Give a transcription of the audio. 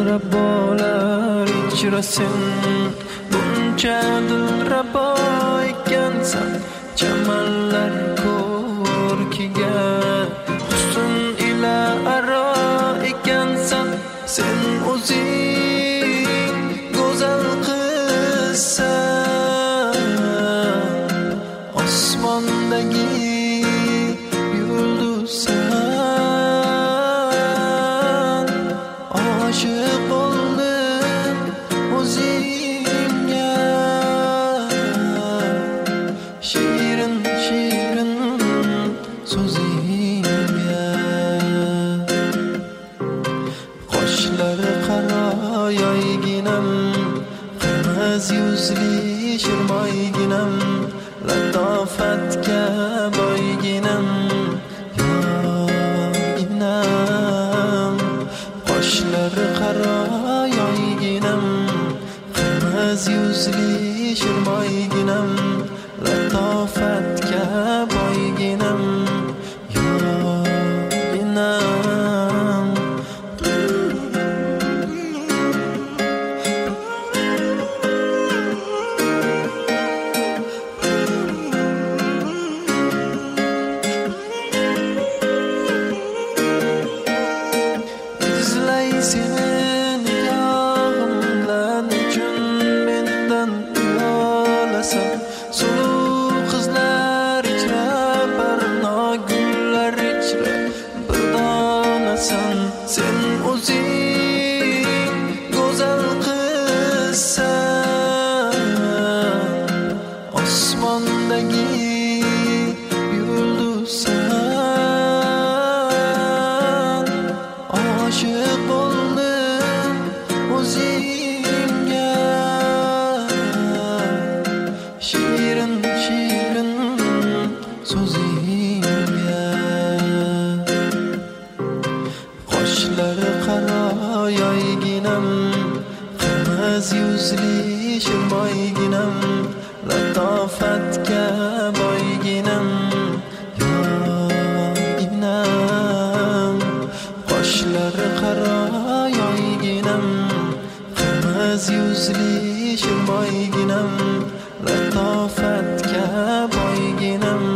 dilrabolar ichra sen buncha dilrabo ekansan chamanlar ko'rkiga husn ila aro ekansan sen o'zing go'zal qizsan osmondagi yulduzsan oshiq bo'ldim o'zingga shirin shirin so'zingga qoshlari qaro yoyginam qimiz yuzli shirmoyginam latofatga boyginam yoyginam qoshlari qaro yoyginam qimiz yuzli shirmoyginam latofatga boyginam yoyginam izlaysen yog'imdan uchun mendan uyalasan suluv qizlar ichra barno gullar ichra bir donasan sen o'zing go'zal qizsan osmondagi yulduzsan oshiq bo'ldim o'zingga shirin shirin so'zingga qoshlari qaro yoyginam qimiz yuzli shirmoyginam latofatga boyginam yoyginam qoshlari qaro yoyginam qimiz yuzli shirmoyginam latofatga boyginam